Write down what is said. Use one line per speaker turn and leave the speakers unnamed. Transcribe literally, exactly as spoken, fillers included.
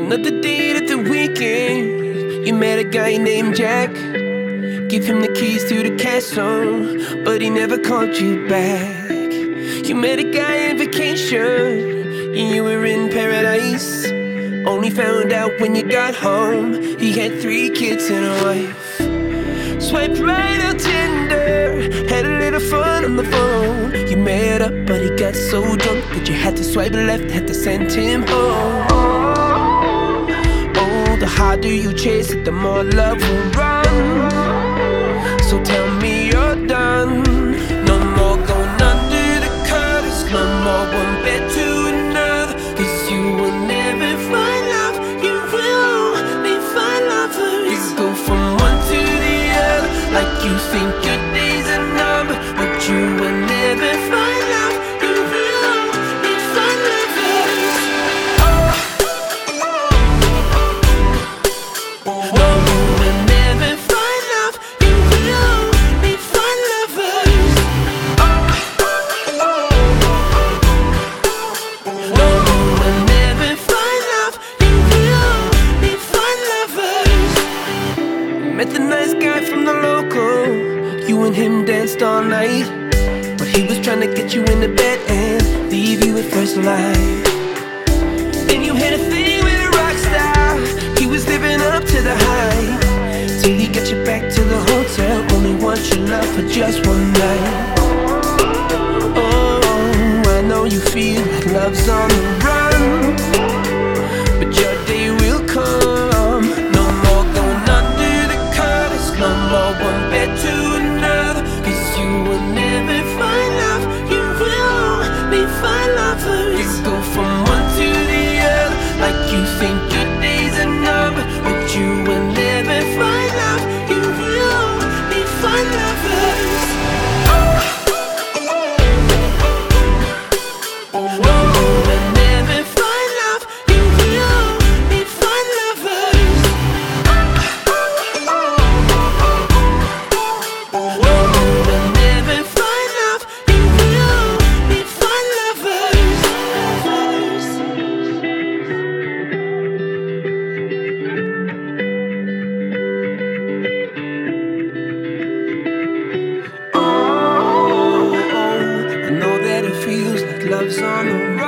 Another date at the weekend. You met a guy named Jack. Give him the keys to the castle, but he never called you back. You met a guy on vacation, and you were in paradise. Only found out when you got home, he had three kids and a wife. Swiped right on Tinder, had a little fun on the phone. You met up, but he got so drunk that you had to swipe left, had to send him home. Oh, the harder you chase it, the more love will run. So tell me you're done. No more going under the covers, no more one bed to another. Cause you will never find love, you will only find lovers. You go from one to the other, like you think your days are numbered. But you will never find love, you will only find lovers. Oh, no, you will never find love, you will only find lovers. Oh, no, you will never find love, you will only find lovers. Met the nice guy from the local, you and him danced all night. But he was trying to get you into bed and leave you at first light. Then you had a thing with a rock star, he was living up to the hype. Till he got you back to the hotel, only wants your love for just one night. Oh, I know you feel like love's on the run, but your day will come. No more going under the covers, no more one bed to another. Cause you will never find love, you will only find lovers. You go from one to the other, like you think your days are numbered. But you will never find love, you will only find lovers. Oh, no, you will never find love, you will only find lovers. No, you will never find love, you will only find lovers. Oh, I know that it feels like love's on the run.